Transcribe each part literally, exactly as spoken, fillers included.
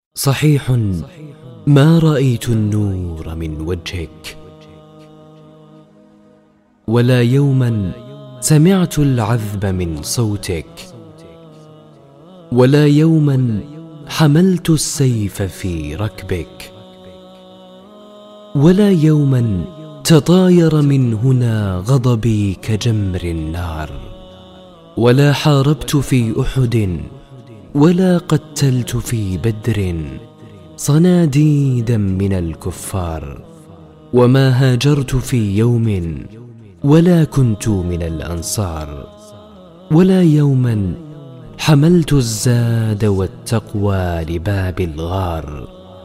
صحيح ما رأيت النور من وجهك، ولا يوما سمعت العذب من صوتك، ولا يوما حملت السيف في ركبك، ولا يوما تطاير من هنا غضبي كجمر النار، ولا حاربت في أحد، ولا قتلت في بدر صناديدا من الكفار، وما هاجرت في يوم، ولا كنت من الأنصار، ولا يوما حملت الزاد والتقوى لباب الغار.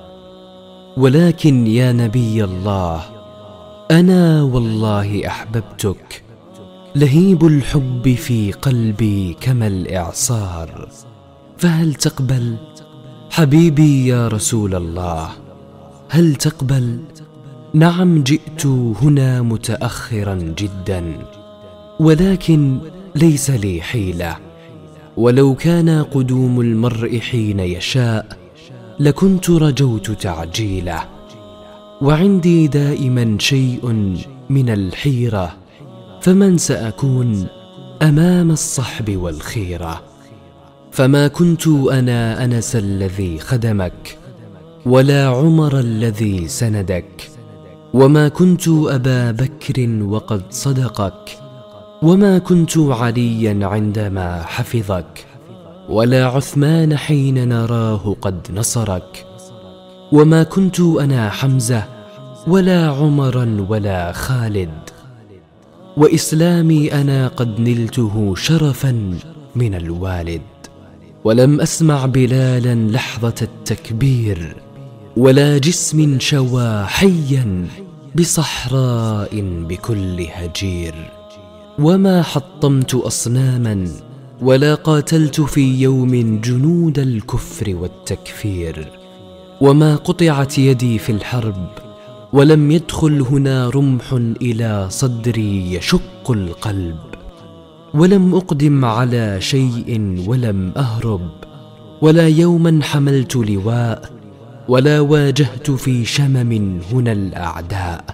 ولكن يا نبي الله، أنا والله أحببتك، لهيب الحب في قلبي كما الإعصار، فهل تقبل حبيبي يا رسول الله؟ هل تقبل؟ نعم، جئت هنا متأخرا جدا، ولكن ليس لي حيلة، ولو كان قدوم المرء حين يشاء لكنت رجوت تعجيله. وعندي دائما شيء من الحيرة، فمن سأكون أمام الصحب والخيرة؟ فما كنت أنا أنس الذي خدمك، ولا عمر الذي سندك، وما كنت أبا بكر وقد صدقك، وما كنت عليا عندما حفظك، ولا عثمان حين نراه قد نصرك، وما كنت أنا حمزة ولا عمرا ولا خالد، وإسلامي أنا قد نلته شرفا من الوالد، ولم أسمع بلالا لحظة التكبير، ولا جسم شوى حيا بصحراء بكل هجير، وما حطمت أصناما، ولا قاتلت في يوم جنود الكفر والتكفير، وما قطعت يدي في الحرب، ولم يدخل هنا رمح إلى صدري يشق القلب، ولم أقدم على شيء ولم أهرب، ولا يوما حملت لواء، ولا واجهت في شمم هنا الأعداء،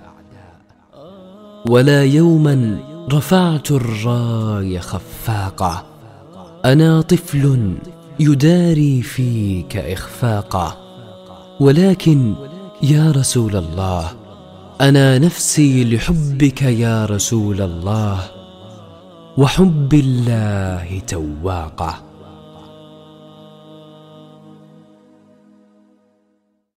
ولا يوما رفعت الراية خفاقة. أنا طفل يداري فيك إخفاقه، ولكن يا رسول الله، أنا نفسي لحبك يا رسول الله، وحب الله تواقه.